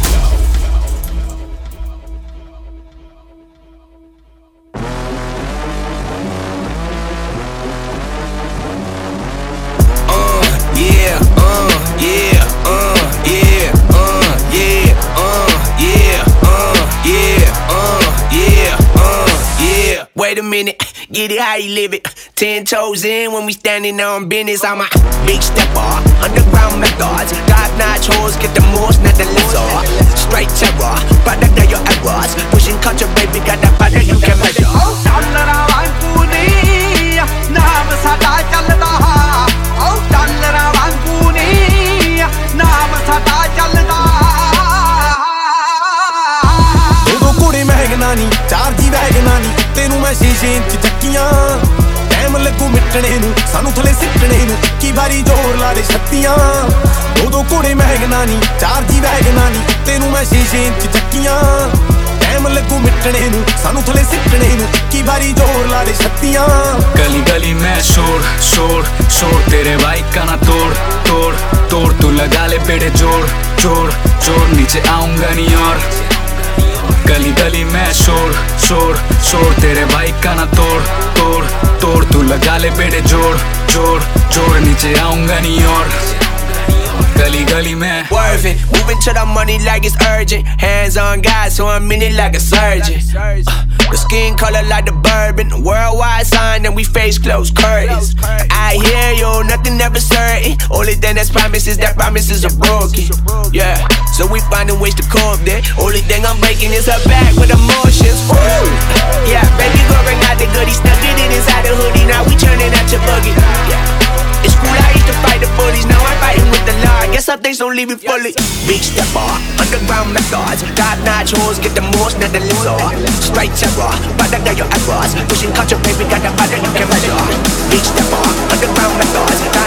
Wait a minute, get it how you live it. 10 toes in when we standing on business. I'm a big stepper, underground methods. Top-notch hoes get the most, not the lesser. Straight terror, product of your errors. Pushing culture, baby, got that powder you can measure. चार जी Wagner नी तेनू मैं शीशे inch चक्कियां time लगू मिटने नू सानू थले सिटने नू की बारी जोर ला दे छत्तियां दो घोड़े महगना नी चार जी वैगना नी तेनू मैं शीशे इंच चक्कियां टाइम लगू मिटने नू सानू थले सिटने नू की बारी जोर ला दे छत्तियां गली गली में शोर शोर शोर तेरे बाइक का ना तोड़ तोड़ तोड़ तू लगा ले बेड़े जोड़ जोड़ जोड़ नीचे आऊंगा नहीं और गली गली में शोर शोर शोर तेरे बाइक का ना तोड़ तोड़ तोड़ तू लगा ले बेड़े जोड़ जोड़ जोड़ नीचे आऊंगा नहीं और गली गली में Worth it, moving to the money like it's urgent. Hands on God, so I'm in it like a surgeon. The skin color like the bourbon. Worldwide sign and we face closed curtains. I hear you, nothing ever certain. Only thing that's promised is that promises are broken. Yeah, so we finding ways to cope there. Only thing I'm breaking is her back with emotions. Woo. Yeah, baby girl bring out the goodies. Stuck it in inside the hoodie. Now we turning out your buggy. Yeah. In school I used to fight the bullies. Now I'm fighting with the law. Guess some things don't leave me fully. Big stepper, underground methods. Top-notch hoes get the most, not the lesser. Straight terror, product of your errors. Pushing culture, baby, got the powder you can measure. Big stepper, underground methods.